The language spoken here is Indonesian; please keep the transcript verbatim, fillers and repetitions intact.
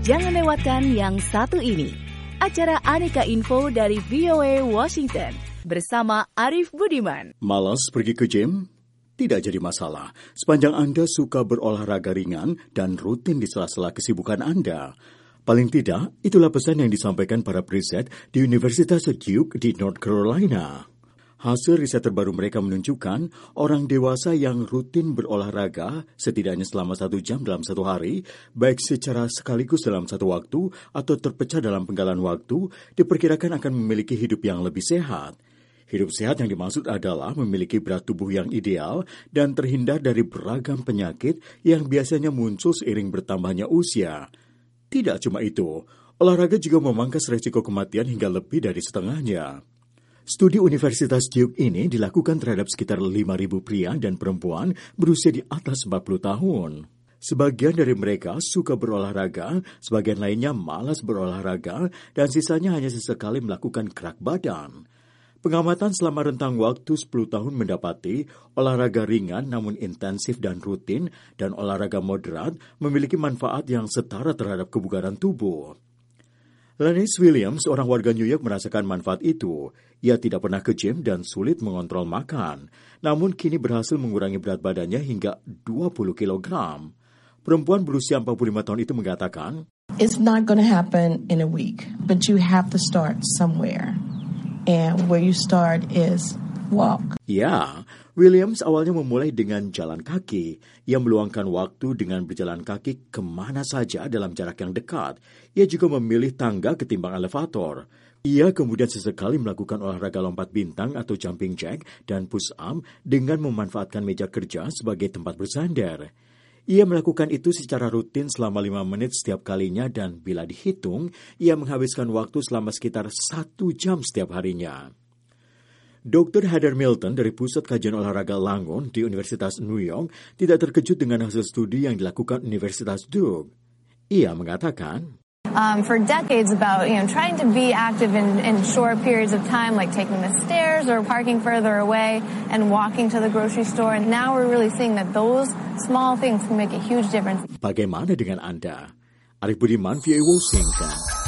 Jangan lewatkan yang satu ini. Acara Aneka Info dari V O A Washington bersama Arif Budiman. Malas pergi ke gym? Tidak jadi masalah, sepanjang Anda suka berolahraga ringan dan rutin di sela-sela kesibukan Anda. Paling tidak, itulah pesan yang disampaikan para periset di Universitas Duke di North Carolina. Hasil riset terbaru mereka menunjukkan orang dewasa yang rutin berolahraga setidaknya selama satu jam dalam satu hari, baik secara sekaligus dalam satu waktu atau terpecah dalam penggalan waktu, diperkirakan akan memiliki hidup yang lebih sehat. Hidup sehat yang dimaksud adalah memiliki berat tubuh yang ideal dan terhindar dari beragam penyakit yang biasanya muncul seiring bertambahnya usia. Tidak cuma itu, olahraga juga memangkas resiko kematian hingga lebih dari setengahnya. Studi Universitas Duke ini dilakukan terhadap sekitar lima ribu pria dan perempuan berusia di atas empat puluh tahun. Sebagian dari mereka suka berolahraga, sebagian lainnya malas berolahraga, dan sisanya hanya sesekali melakukan gerak badan. Pengamatan selama rentang waktu sepuluh tahun mendapati olahraga ringan namun intensif dan rutin dan olahraga moderat memiliki manfaat yang setara terhadap kebugaran tubuh. Lennis Williams, seorang warga New York, merasakan manfaat itu. Ia tidak pernah ke gym dan sulit mengontrol makan, namun kini berhasil mengurangi berat badannya hingga dua puluh kilogram. Perempuan berusia empat puluh lima tahun itu mengatakan, "It's not going to happen in a week, but you have to start somewhere. And where you start is walk." Ya, Williams awalnya memulai dengan jalan kaki. Ia meluangkan waktu dengan berjalan kaki kemana saja dalam jarak yang dekat. Ia juga memilih tangga ketimbang elevator. Ia kemudian sesekali melakukan olahraga lompat bintang atau jumping jack dan push up dengan memanfaatkan meja kerja sebagai tempat bersandar. Ia melakukan itu secara rutin selama lima menit setiap kalinya dan bila dihitung, ia menghabiskan waktu selama sekitar satu jam setiap harinya. dokter Heather Milton dari Pusat Kajian Olahraga Langon di Universitas New York tidak terkejut dengan hasil studi yang dilakukan Universitas Duke. Ia mengatakan, Um, for decades about, you know, trying to be active in, in short periods of time, like taking the stairs or parking further away and walking to the grocery store. And now we're really seeing that those small things can make a huge difference. Bagaimana dengan Anda? Arif Budiman, V O A Washington.